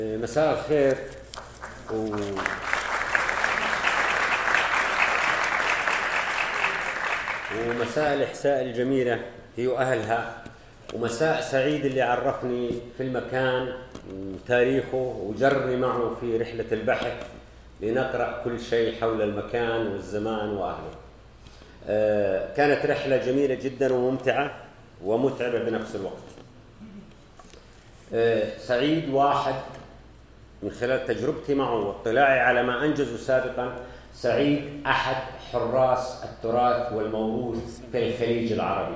مساء الخير ومساء الإحساء الجميلة هي وأهلها، ومساء سعيد اللي عرفني في المكان تاريخه وجرني معه في رحلة البحث لنقرأ كل شيء حول المكان والزمان وأهله. كانت رحلة جميلة جدا وممتعة ومتعبة بنفس الوقت. سعيد واحد من خلال تجربتي معه واطلاعي على ما أنجزه سابقا، سعيد أحد حراس التراث والموروث في الخليج العربي،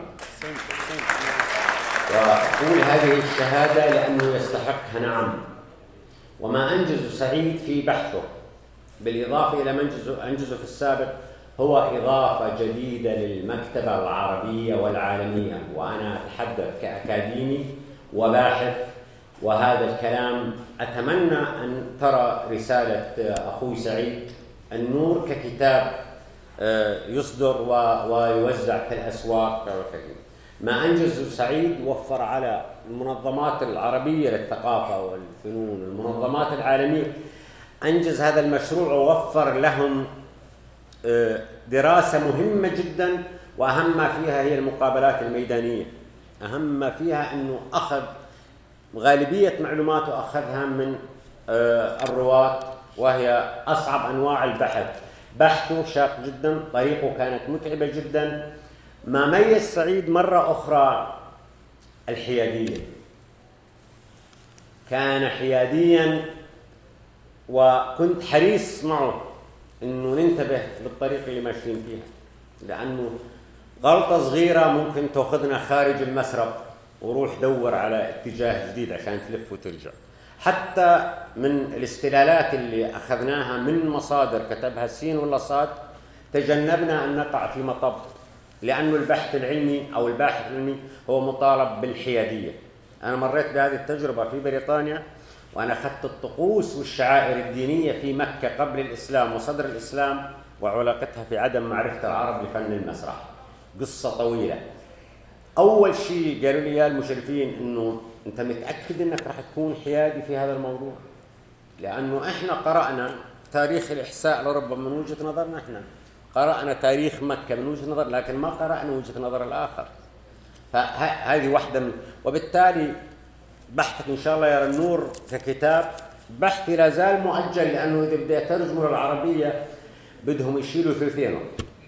وأقول هذه الشهادة لأنه يستحقها. نعم، وما أنجزه سعيد في بحثه بالإضافة إلى ما أنجزه في السابق هو إضافة جديدة للمكتبة العربية والعالمية، وأنا أتحدث كأكاديمي وباحث، وهذا الكلام أتمنى أن ترى رسالة أخوي سعيد النور ككتاب يصدر ويوزع في الأسواق. ما أنجزه سعيد وفر على المنظمات العربية للثقافة والفنون، المنظمات العالمية، أنجز هذا المشروع ووفر لهم دراسة مهمة جدا، وأهم ما فيها هي المقابلات الميدانية. أهم ما فيها أنه أخذ غالبية معلوماته أخذها من الرواة، وهي أصعب أنواع البحث. بحثه شاق جدا، طريقه كانت متعبة جدا. ما ميز سعيد مرة أخرى الحيادية، كان حياديا، وكنت حريص معه أنه ننتبه بالطريقة اللي ماشيين فيها، لأنه غلطة صغيرة ممكن تأخذنا خارج المسرح وروح دور على اتجاه جديد عشان تلف وترجع. حتى من الاستلالات اللي أخذناها من مصادر كتبها سين ولا صاد تجنبنا أن نقع في مطب، لأنه البحث العلمي أو الباحث العلمي هو مطالب بالحيادية. أنا مريت بهذه التجربة في بريطانيا، وأنا أخذت الطقوس والشعائر الدينية في مكة قبل الإسلام وصدر الإسلام وعلاقتها في عدم معرفة العرب لفن المسرح. قصة طويلة. أول شيء قالوا لي يا المشرفين إنه أنت متأكد إنك راح تكون حيادي في هذا الموضوع؟ لأنه إحنا قرأنا تاريخ الإحساء لربما من وجهة نظرنا، إحنا قرأنا تاريخ مكة من وجهة نظر، لكن ما قرأنا وجهة نظر الآخر. فهذه واحدة وبالتالي بحثك إن شاء الله يرى النور ككتاب. بحثي لا زال مؤجل، لأنه إذا بدي أترجمه للعربية بدهم يشيلوا ثلثينه.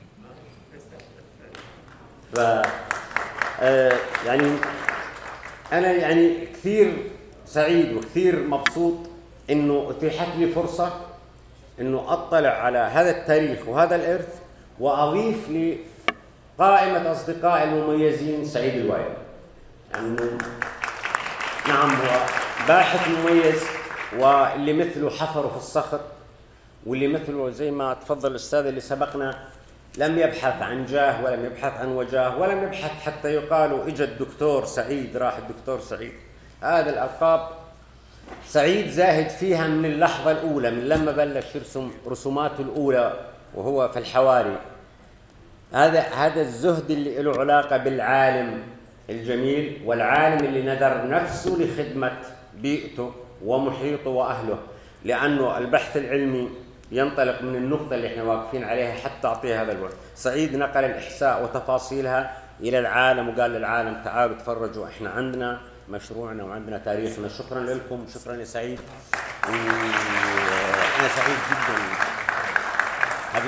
يعني أنا كثير سعيد وكثير مبسوط إنه اتيحت لي فرصة إنه أطلع على هذا التاريخ وهذا الإرث، وأضيف لقائمة أصدقائي المميزين سعيد الوايل. يعني نعم، هو باحث مميز، واللي مثله حفروا في الصخر، واللي مثله زي ما تفضل الأستاذ اللي سبقنا لم يبحث عن جاه ولم يبحث عن وجاه ولم يبحث حتى يقالوا إجا الدكتور سعيد، راح الدكتور سعيد. هذا الألقاب سعيد زاهد فيها من اللحظة الأولى، من لما بلش يرسم رسوماته الأولى وهو في الحواري. هذا الزهد اللي له علاقة بالعالم الجميل، والعالم اللي نذر نفسه لخدمة بيئته ومحيطه وأهله، لأنه البحث العلمي ينطلق من النقطة اللي احنا واقفين عليها حتى أعطيها هذا الوقت. سعيد نقل الإحساء وتفاصيلها إلى العالم، وقال للعالم تعالوا تفرجوا، احنا عندنا مشروعنا وعندنا تاريخنا. شكرا لكم، شكرا يا سعيد، وأنا سعيد جدا.